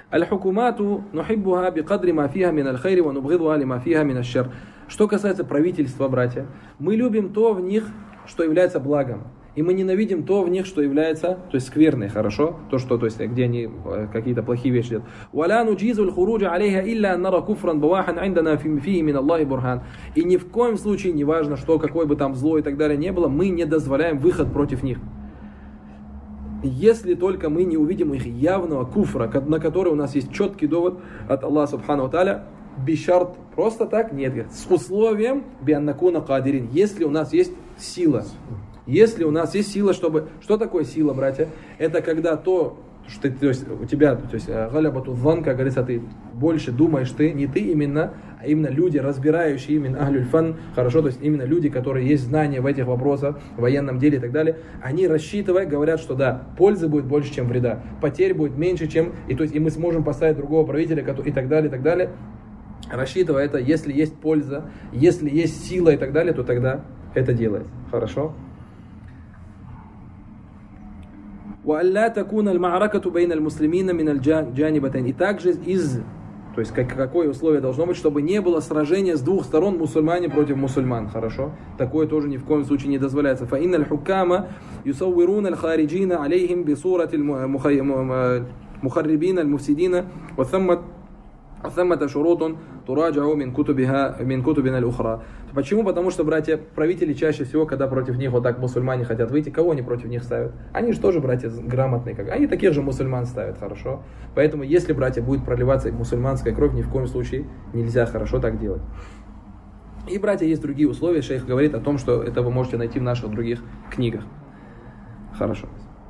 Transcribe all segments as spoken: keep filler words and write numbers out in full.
Аль-хукумату нухиббуха бикадри ма фиха мин аль-хайри ва нубгидуха лима фиха мин аш-шар. Что касается правительства, братья, мы любим то в них, что является благом. И мы ненавидим то в них, что является, то есть скверной, хорошо? То, что, то есть, где они какие-то плохие вещи делают. وَلَا نُجِيزُ الْخُرُوجَ عَلَيْهَا إِلَّا أَنْ نَرَى كُفْرًا بَوَاحًا عِنْدَنَا فِيهِ مِنَ اللَّهِ بُرْهَانٍ. И ни в коем случае, не важно, что, какое бы там зло и так далее не было, мы не дозволяем выход против них. Если только мы не увидим их явного куфра, на который у нас есть четкий довод от Аллаха Субхану ва Тааля, бишарт, просто так, нет, с условием бианнакуна кадирин, если у нас есть сила. Если у нас есть сила, чтобы... Что такое сила, братья? Это когда то, что ты, то есть, у тебя, то есть, галябату зван, как говорится, ты больше думаешь, ты, не ты именно, а именно люди, разбирающие именно ахлюль фан, хорошо, то есть именно люди, которые есть знания в этих вопросах, в военном деле и так далее, они, рассчитывая, говорят, что да, пользы будет больше, чем вреда, потерь будет меньше, чем... И, то есть, и мы сможем поставить другого правителя и так далее, и так далее. Рассчитывая это, если есть польза, если есть сила и так далее, то тогда это делает. Хорошо? وَأَلَّا تَكُونَ الْمَعْرَكَةُ بَيْنَ الْمُسْلِمِينَ مِنَ الْجَانِبَتَيْنِ. И также из, то есть как, какое условие должно быть, чтобы не было сражения с двух сторон, мусульмане против мусульман, хорошо? Такое тоже ни в коем случае не дозволяется. فَإِنَّ الْحُكَّامَ يُصَوِّرُونَ الْخَارِجِينَ عَلَيْهِمْ بِصُورَةِ الْمُخَرِّبِينَ الْمُفْسِدِينَ وَثَمَّتْ ثمة شروط تراجع من كتبها من كتبنا الأخرى. Почему? Потому что, братья, правители чаще всего, когда против них вот так мусульмане хотят выйти, кого они против них ставят? Они же тоже, братья, грамотные, как они таких же мусульман ставят, хорошо? Поэтому, если, братья, будет проливаться мусульманская кровь, ни в коем случае нельзя хорошо так делать. И, братья, есть другие условия. Шейх говорит о том, что это вы можете найти в наших других книгах. Хорошо.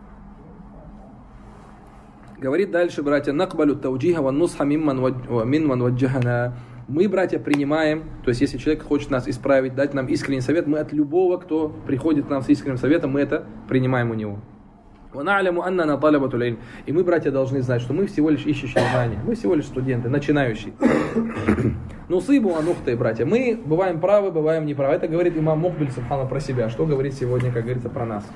Говорит дальше, братья, накбалю тауджиха ван нусха мимман ваджахана. Мы, братья, принимаем, то есть если человек хочет нас исправить, дать нам искренний совет, мы от любого, кто приходит к нам с искренним советом, мы это принимаем у него. И мы, братья, должны знать, что мы всего лишь ищущие знания, мы всего лишь студенты, начинающие. Ну, сыбу анухты, братья, мы бываем правы, бываем неправы. Это говорит имам Мукбиль, субхана, про себя. Что говорит сегодня, как говорится, про нас?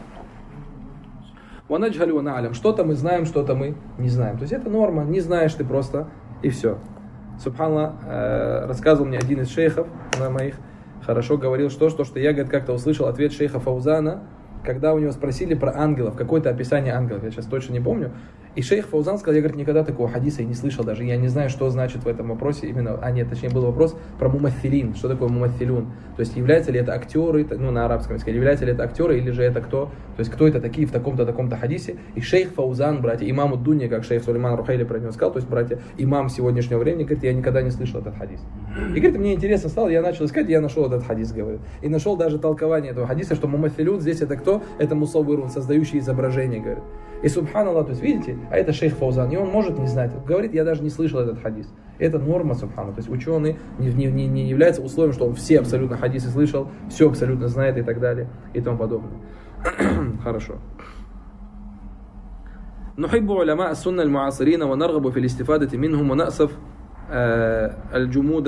Что-то мы знаем, что-то мы не знаем. То есть это норма, не знаешь ты просто, и все. Субханаллах, э, рассказывал мне один из шейхов на моих, хорошо говорил, что, что, что я, говорит, как-то услышал ответ шейха Фаузана, когда у него спросили про ангелов, какое-то описание ангелов, я сейчас точно не помню. И шейх Фаузан сказал, я, говорит, никогда такого хадиса и не слышал даже, я не знаю, что значит в этом вопросе именно, а нет, точнее был вопрос про мумаthилин, что такое мумаthилун, то есть являются ли это актеры, ну на арабском языке, являются ли это актеры или же это кто, то есть кто это такие в таком-то, таком-то хадисе. И шейх Фаузан, братья, имам Уд-Дунья, как шейх Сулейман Рухайли про него сказал, то есть, братья, имам сегодняшнего времени, говорит, я никогда не слышал этот хадис. И, говорит, мне интересно стало, я начал искать, и я нашел этот хадис, говорит, и нашел даже толкование этого хадиса, что мумаthилун здесь это кто? Это мусаввирун, создающий изображение, говорит. И субханаллах, то есть видите, а это шейх Фаузан, и он может не знать. Говорит, я даже не слышал этот хадис. Это норма, субханаллах. То есть ученый не, не, не, не является условием, что он все абсолютно хадисы слышал, все абсолютно знает и так далее, и тому подобное. Хорошо. نحب علماء السنة المعاصرين ونرغب في الاستفادة منهم ونأسف الجمود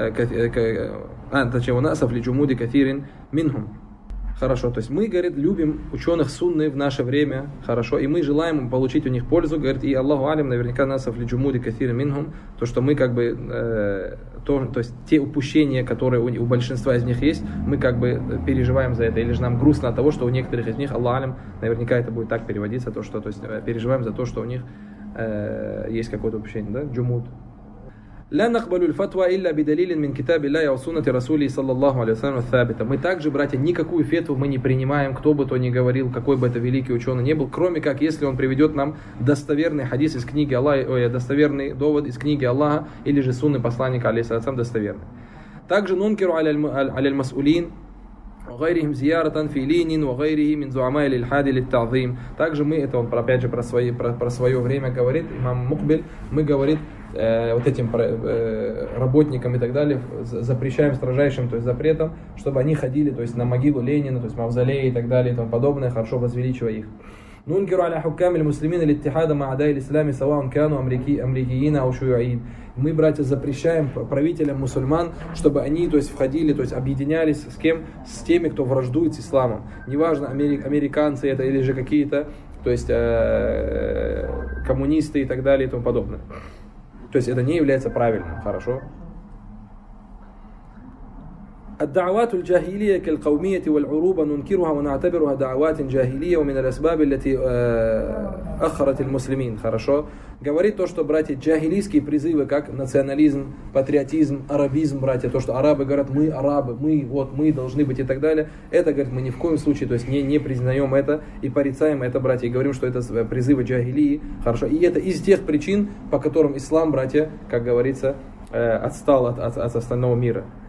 ونأسف لجمود كثير منهم. Хорошо, то есть мы, говорит, любим ученых сунны в наше время, хорошо, и мы желаем получить у них пользу, говорит, и Аллаху алим, наверняка насаф ли джумуди кафир минхум, то, что мы как бы, э, то, то есть те упущения, которые у, у большинства из них есть, мы как бы переживаем за это, или же нам грустно от того, что у некоторых из них, Аллаху алим, наверняка это будет так переводиться, то, что, то есть переживаем за то, что у них э, есть какое-то упущение, да, джумуд. لا نقبل الفتوى إلا بدليل من كتاب الله وسنة رسوله صلى الله عليه وسلم الثابتة. Мы также, братья, никакую фетву мы не принимаем, кто бы то ни говорил, какой бы это великий ученый не был, кроме как если он приведет нам достоверный хадис из книги Аллаха, ой, достоверный довод из книги Аллаха или же сунны посланника алейхиссалям достоверный. Также нункиру аляль масулин وغيرهم زيارة في لين وغيره من زعماء الإلحاد للتعظيم. Также мы, это он опять же про, свои, про, про свое время говорит, имам Мукбиль, мы говорит, э, вот этим э, работникам и так далее, запрещаем строжайшим, то есть запретом, чтобы они ходили, то есть на могилу Ленина, то есть мавзолеи и так далее и тому подобное, хорошо возвеличивая их. ننكر على حكام المسلمين الاتحاد مع أعداء الإسلام سواء كانوا أمريكي أمريكиين أو شيوعيين. Мы, братья, запрещаем правителям мусульман, чтобы они, то есть, входили, то есть, объединялись с кем? С теми, кто враждует с исламом. Неважно, американцы это или же какие-то то есть э, коммунисты и так далее и тому подобное. То есть это не является правильным, хорошо? الدعوات الجاهلية كالقومية والعروبة ننكرها ونعتبرها دعوات جاهلية ومن الأسباب التي أخرت المسلمين. Хорошо. Говорит то, что, братья, джахилийские призывы, как национализм, патриотизм, арабизм, братья, то, что арабы говорят, мы арабы, мы, вот, мы должны быть и так далее, это, говорит, мы ни в коем случае, то есть не, не признаем это и порицаем это, братья, и говорим, что это призывы джахилии, хорошо. И это из тех причин, по которым ислам, братья, как говорится, отстал от, от, от остального мира.